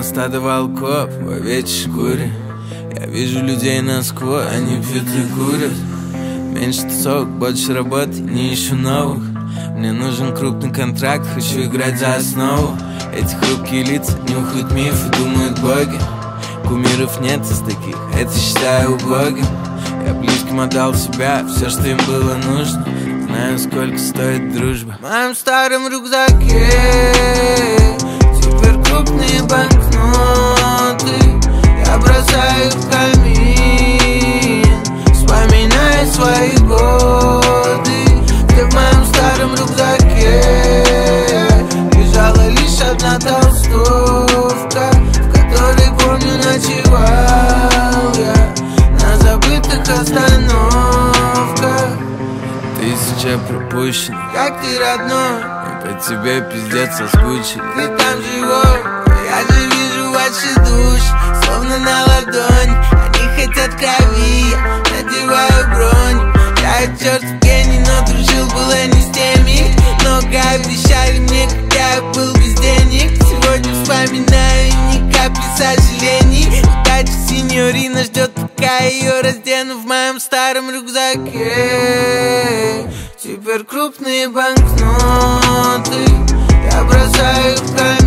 словно стадо волков в овечьей шкуре. Я вижу людей насквозь, они пьют и курят. Меньше тусовок, больше работы, не ищу новых. Мне нужен крупный контракт, хочу играть за основу. Эти хрупкие лица нюхают мифы, думают боги. Кумиров нет из таких, это считаю убогим. Я близким отдал себя, все, что им было нужно. Знаю, сколько стоит дружба. В моем старом рюкзаке теперь крупные банкноты. Я бросаю в камин, вспоминая свои годы. Где в моем старом рюкзаке лежала лишь одна толстовка, в которой, помню, ночевал я на забытых остановках. Тысяча пропущенных, как ты, родной, мы по тебе пиздец соскучили. Ты там живой, я же вижу ваши души, словно на ладонь. Они хотят крови, я надеваю бронь. Я черт гений, но дружил было не с теми. Много обещали мне, когда я был без денег. Сегодня вспоминаю и ни капли сожалений. Удача синьорина ждет, пока ее раздену в моем старом рюкзаке. Теперь крупные банкноты я бросаю в камин.